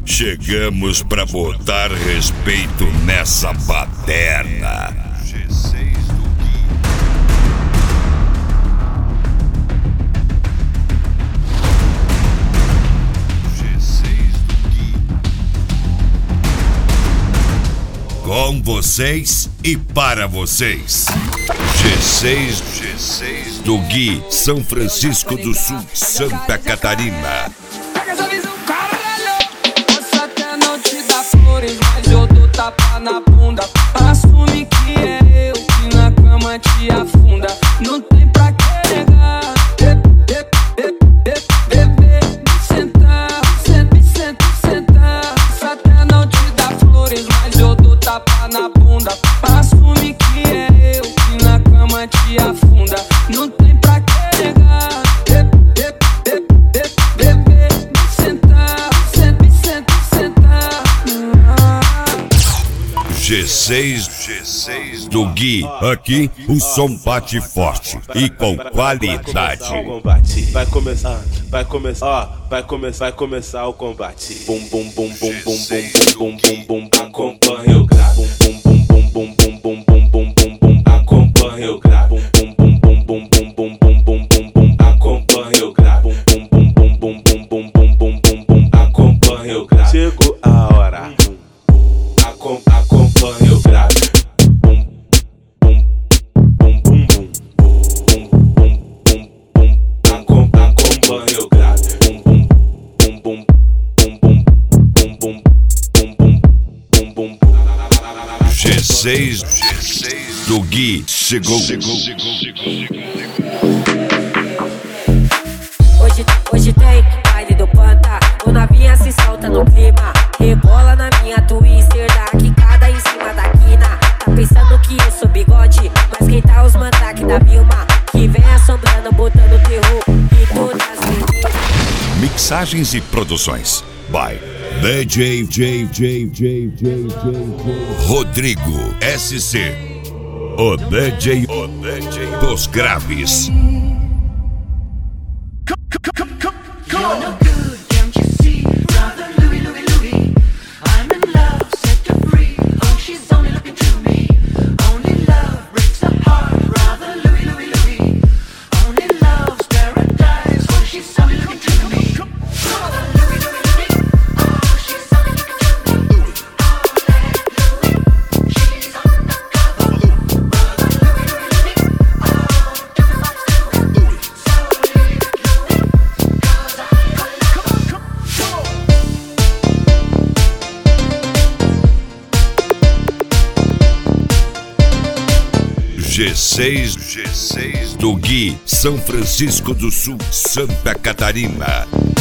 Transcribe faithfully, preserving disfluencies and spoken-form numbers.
Chegamos pra botar respeito nessa baderna. G seis do Gui. G seis do Gui. Com vocês e para vocês. G seis, G seis do Gui, São Francisco do Sul, Santa Catarina. Mas eu dou tapa na bunda. Assume que é eu que na cama te afunda. Não tem pra que negar. Bebê, me sentar, me senta, sentar. Até não te dá flores, mas eu dou tapa na bunda. Assume que é eu que na cama te afunda. Não tem pra que negar. G seis, G seis do Gui. Aqui o som bate forte e com qualidade. Vai começar, vai começar, ó, vai começar, vai começar o combate. Bum bum bum bum bum bum bum bum bum, acompanha o grave. Bum bum bum bum bum bum bum bum bum bum, acompanha o grave. Bum bum bum bum bum bum bum bum bum bum, acompanha o grave. Bum bum bum bum bum bum bum bum bum bum, acompanha o grave. Chegou a hora. Acompanha o grave. Bum, bum, bum, bum, bum, bum, bum, bum, bum. Acompanha o grave. Bum, bum, bum, bum, bum, bum, bum, bum, bum, bum, bum. G seis, G seis do Gui chegou. Hoje, hoje tem baile do Panta. O novinha se solta no clima. Rebola na minha twister da quicada em cima da quina. Tá pensando que eu sou bigode, mas quem tá os mandrake da Vilma, que vem assombrando, botando terror em todas as meninas. Mixagens e produções by D J J J J J J Rodrigo S C, o D J, o D J dos graves. G seis, G seis do Gui, São Francisco do Sul, Santa Catarina.